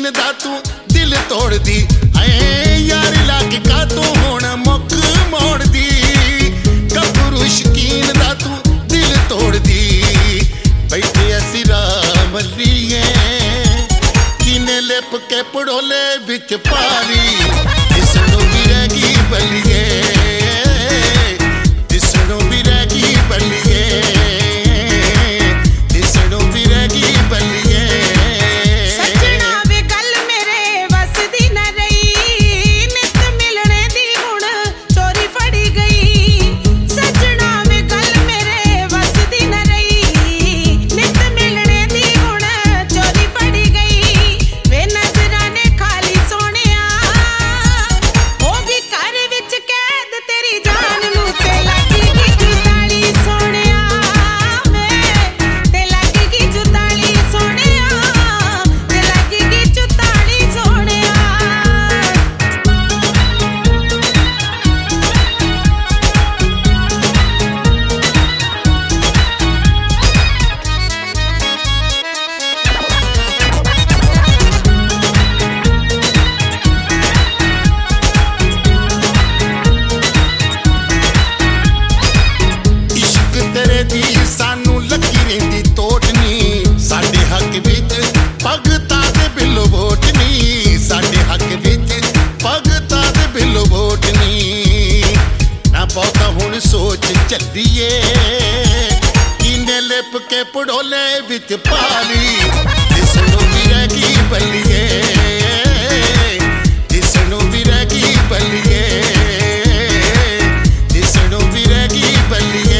शकीन दा तू दिल तोड़ दी ऐ यार लाके का तू होना मुक मोड़ दी गबरू शकीन दा तू दिल तोड़ दी बैठे असी राम लिये किने लिप के पड़ोले विच पारी दिसणों भी रह गई बलिए दिसणों भी रह गई बलिए दिसणों भी रह गई बलिए सजना वे गल मेरे वस दी न रही नित मिलने दी हुण चोरी फड़ी गई सजना वे गल मेरे वस दी न रही नित मिलने दी हुण चोरी फड़ी गई वे नजरां ने खाली सोहणिया होगी घर विच कैद तेरी जान नूं ते लगेगी जुताली सोहणिया वे ते लगेगी जुताली सोहणिया ते लगेगी जुताली सोहणिया इश्क तेरे दी सानू लगी रहिंदी तोट नी साडे हक विच भगतां दे बिल वोट नी साडे हक विच भगतां दे बिल वोट नी ना बहुता हुण सोच चलिए किने लिप के पड़ोले विच पाली दिसणों भी रह गई बलिए दिसणों भी रह गई बलिए दिसणों भी रह गई बलिए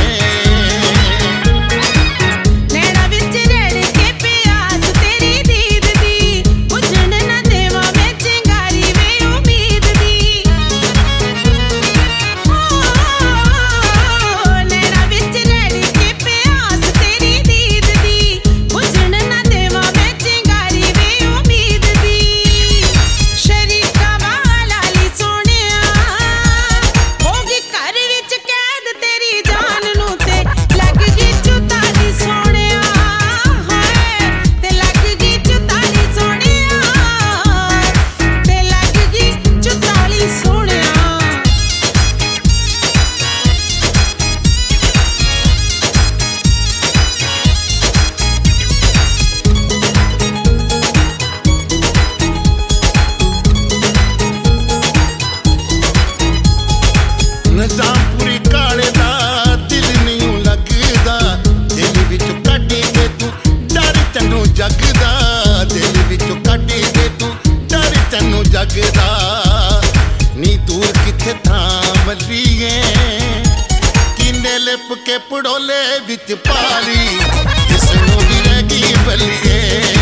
नैना विच रड़ के प्यास तेरी दीद दी बुझण न देवां मैं चिंगारी वे उम्मीद दी नैना विच रड़ के प्यास तेरी दीद दी बुझण न देवां मैं चिंगारी वे उम्मीद दी शरीका वाला ली सोहणिया होगी घर विच कैद तेरी जान नूं ते लगगी जुताली सोहणिया हाय ते लगगी जुताली सोहणिया ते लगगी जुताली सोहणिया निजामपुरी काले दा दिल नहीं लगदा दिल विचों कढ के तू डर तैनू जगदा दिल विचों कढ के तू डर तैनू जगदा नी दूर किथे थाम लीए किने लिप के पड़ोले विच पाली दिसणों भी रह गई बलिए